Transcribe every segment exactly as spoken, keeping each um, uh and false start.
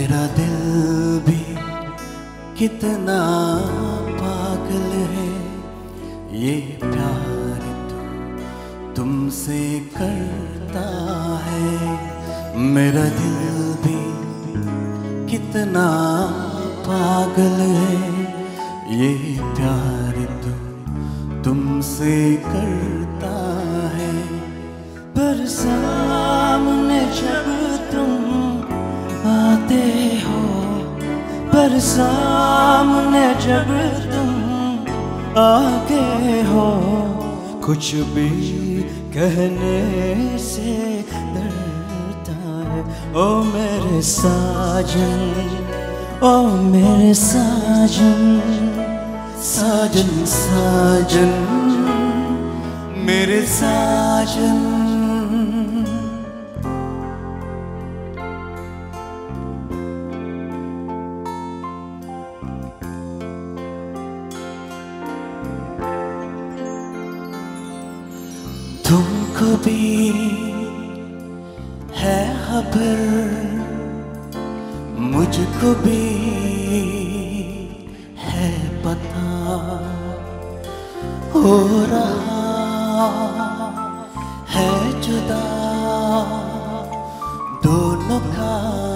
मेरा दिल भी कितना पागल है, ये प्यार तो तुमसे करता है। मेरा दिल भी कितना पागल है, ये प्यार तो तुमसे करता है। पर सामने जब तुम आते हो, पर सामने जब तुम आते हो, कुछ भी कहने से डरता है। ओ मेरे साजन, ओ मेरे साजन, साजन साजन मेरे साजन। तुमको भी है खबर, मुझको भी है पता, हो रहा है जुदा दोनों का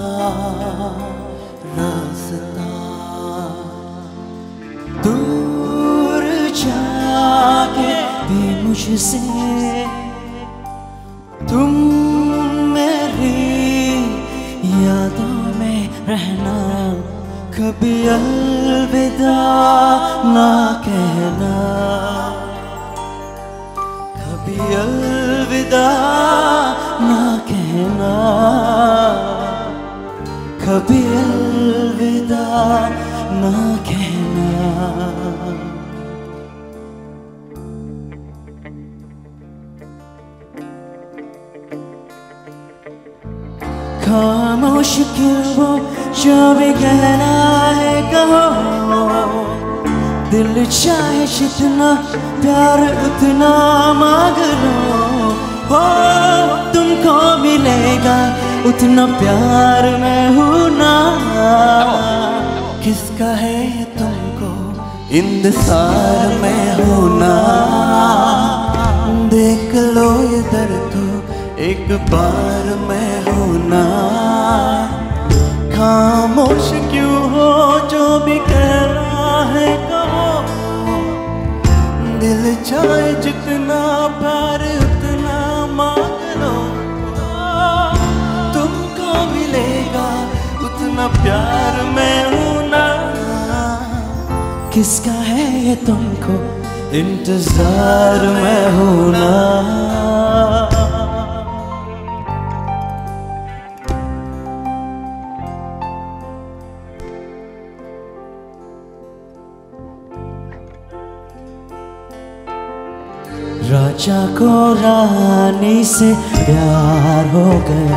रास्ता। दूर जाके भी मुझसे तुम मेरी यादों में रहना, कभी अलविदा ना कहना, कभी अलविदा ना कहना, कभी अलविदा ना कहना। खामोश क्यों वो जो भी कहना है कहो, दिल चाहे जितना प्यार उतना मांग लो। हो तुमको मिलेगा उतना प्यार मैं हूँ ना। किसका है तुमको इंतजार में हूँ ना। देख लो इधर तो एक बार मैं हूँ ना। खामोश क्यों हो जो भी कहना है कहो, दिल चाहे जितना प्यार उतना मांग लो। तुमको मिलेगा उतना प्यार मैं हूँ ना। किसका है ये तुमको इंतजार मैं हूँ ना। राजा को रानी से प्यार हो गया,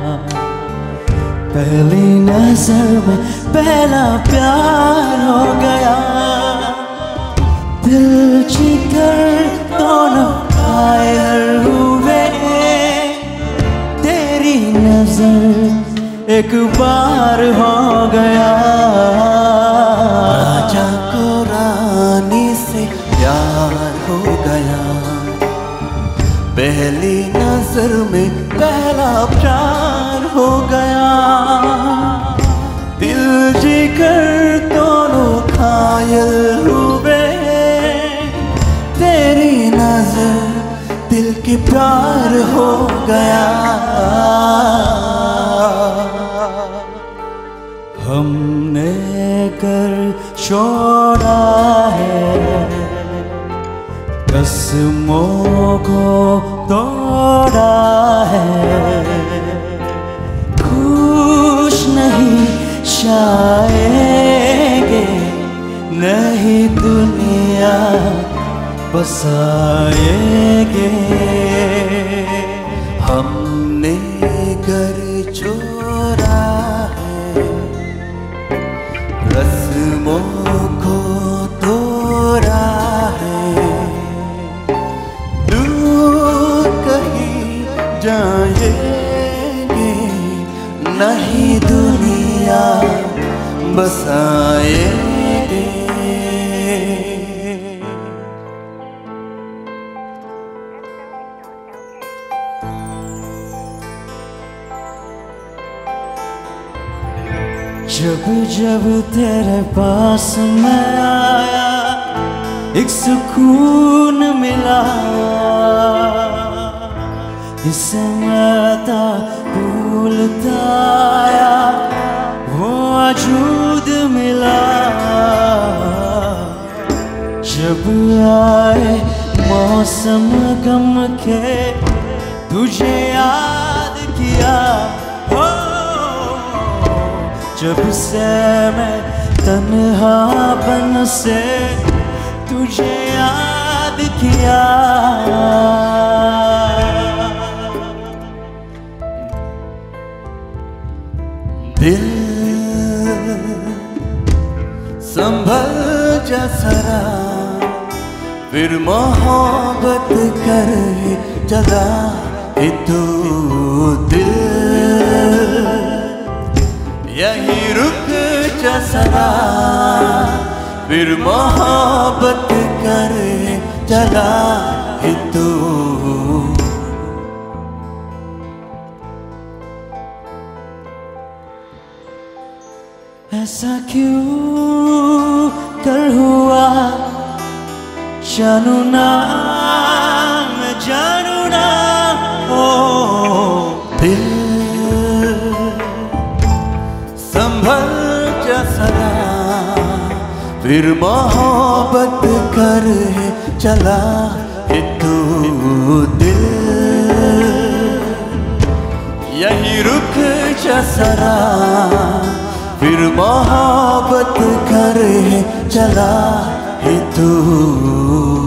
पहली नजर में पहला प्यार हो गया। दिल जिगर दोनों घायल हुए, तेरी नजर एक बार हो गया। राजा को रानी से प्यार हो गया, पहली नजर में पहला प्यार हो गया। दिल जिगर दोनों घायल हुए, तेरी नजर दिल के प्यार हो गया। हमने कर छोड़ा है, कसमों को तोड़ा है। खुश नहीं जाएंगे, नहीं दुनिया बसाएंगे। हमने घर छोड़ा है, रस्मों को तोड़ा है। दूर कहीं जाएंगे, नहीं दुनिया बसाएंगे। जब जब तेरे पास मैं आया एक सुकून मिला, इसे मैं था भूलता आया वो वजूद मिला। जब आए मौसम गम के तुझे याद किया, जब से मैं तन्हापन से तुझे याद किया। दिल संभल जा जरा, फिर मोहब्बत कर चला है तू। दिल यहीं रुक जा सदा, फिर मोहब्बत कर चला है तू। ऐसा क्यों कर हुआ जानू ना, मैं जानू ना। ओ दिल संभल जा सदा, फिर मोहब्बत कर चला है तू। दिल यहीं रुक जा सदा, फिर मोहब्बत कर चला है तू।